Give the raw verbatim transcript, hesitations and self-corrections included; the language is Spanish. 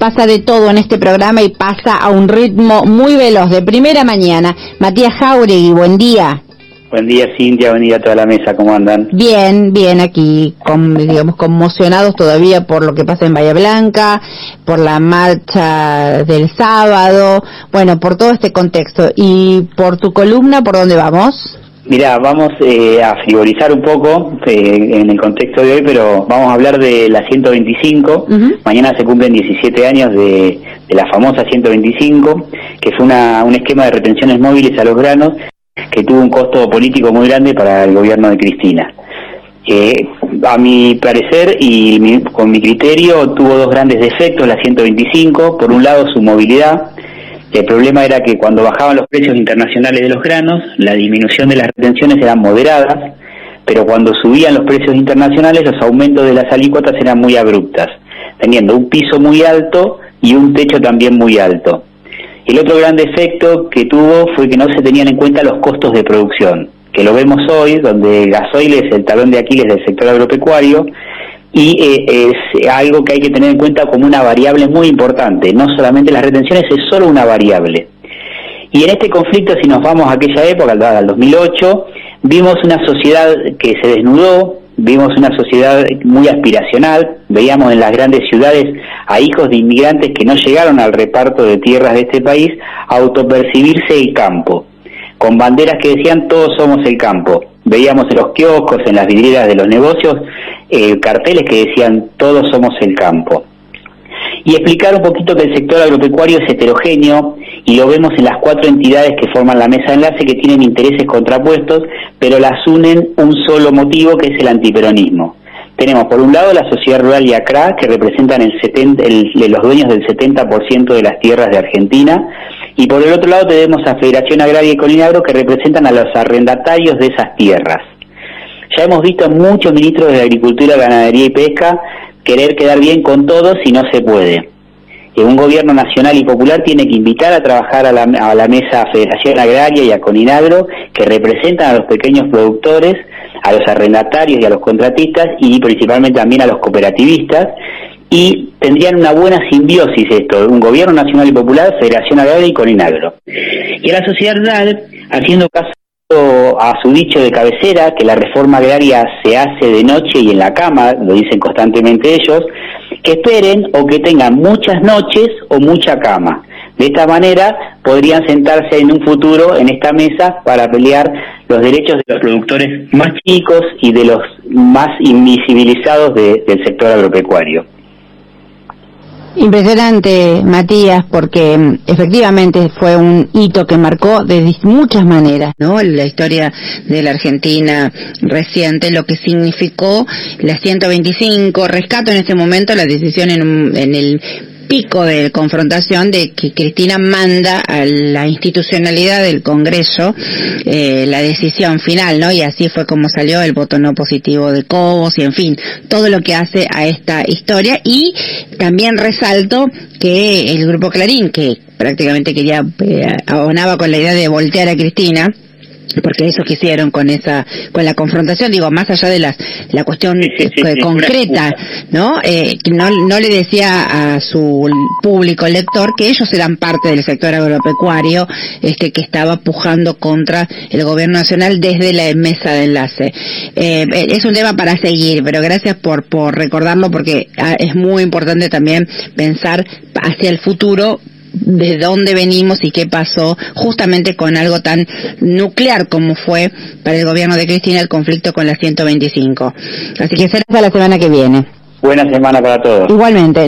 pasa de todo en este programa y pasa a un ritmo muy veloz, de primera mañana. Matías Jáuregui, buen día. Buen día, Cintia, buen día a toda la mesa, ¿cómo andan? Bien, bien, aquí, con, digamos, conmocionados todavía por lo que pasa en Bahía Blanca, por la marcha del sábado, bueno, por todo este contexto. Y por tu columna, ¿por dónde vamos? Mirá, vamos eh, a frivolizar un poco eh, en el contexto de hoy, pero vamos a hablar de la ciento veinticinco. Uh-huh. Mañana se cumplen diecisiete años de, de la famosa ciento veinticinco, que fue una, un esquema de retenciones móviles a los granos que tuvo un costo político muy grande para el gobierno de Cristina. Eh, a mi parecer y mi, con mi criterio tuvo dos grandes defectos la ciento veinticinco. Por un lado, su movilidad. El problema era que cuando bajaban los precios internacionales de los granos, la disminución de las retenciones eran moderadas, pero cuando subían los precios internacionales, los aumentos de las alícuotas eran muy abruptas, teniendo un piso muy alto y un techo también muy alto. El otro gran defecto que tuvo fue que no se tenían en cuenta los costos de producción, que lo vemos hoy, donde el gasoil es el talón de Aquiles del sector agropecuario, y eh, es algo que hay que tener en cuenta como una variable muy importante. No solamente las retenciones, es solo una variable. Y en este conflicto, si nos vamos a aquella época, al dos mil ocho, vimos una sociedad que se desnudó, vimos una sociedad muy aspiracional, veíamos en las grandes ciudades a hijos de inmigrantes que no llegaron al reparto de tierras de este país a autopercibirse el campo, con banderas que decían todos somos el campo. Veíamos en los kioscos, en las vidrieras de los negocios, eh, carteles que decían todos somos el campo. Y explicar un poquito que el sector agropecuario es heterogéneo, y lo vemos en las cuatro entidades que forman la mesa de enlace, que tienen intereses contrapuestos, pero las unen un solo motivo, que es el antiperonismo. Tenemos por un lado la Sociedad Rural y ACRA, que representan el setenta, el, los dueños del setenta por ciento de las tierras de Argentina, y por el otro lado tenemos a Federación Agraria y Colinagro, que representan a los arrendatarios de esas tierras. Ya hemos visto a muchos ministros de Agricultura, Ganadería y Pesca querer quedar bien con todos y no se puede. Un gobierno nacional y popular tiene que invitar a trabajar a la, a la mesa a Federación Agraria y a Colinagro, que representan a los pequeños productores, a los arrendatarios y a los contratistas, y principalmente también a los cooperativistas, y tendrían una buena simbiosis esto, un gobierno nacional y popular, Federación Agraria y Colinagro. Y a la sociedad rural, haciendo caso a su dicho de cabecera, que la reforma agraria se hace de noche y en la cama, lo dicen constantemente ellos, que esperen o que tengan muchas noches o mucha cama. De esta manera podrían sentarse en un futuro en esta mesa para pelear los derechos de los productores más chicos y de los más invisibilizados de, del sector agropecuario. Impresionante, Matías, porque efectivamente fue un hito que marcó de muchas maneras, ¿no? La historia de la Argentina reciente, lo que significó la ciento veinticinco, rescato en ese momento la decisión en, un, en el pico de confrontación de que Cristina manda a la institucionalidad del Congreso eh, la decisión final, ¿no? Y así fue como salió el voto no positivo de Cobos y en fin, todo lo que hace a esta historia. Y también resalto que el Grupo Clarín, que prácticamente quería, eh, abonaba con la idea de voltear a Cristina, porque eso que hicieron con esa con la confrontación, digo, más allá de las la cuestión sí, sí, sí, eh, sí, concreta, ¿no? Eh, no no le decía a su público lector que ellos eran parte del sector agropecuario, este que estaba pujando contra el gobierno nacional desde la mesa de enlace. Eh, es un tema para seguir, pero gracias por por recordarlo, porque es muy importante también pensar hacia el futuro, de dónde venimos y qué pasó justamente con algo tan nuclear como fue para el gobierno de Cristina el conflicto con la ciento veinticinco. Así que será hasta la semana que viene. Buena semana para todos. Igualmente.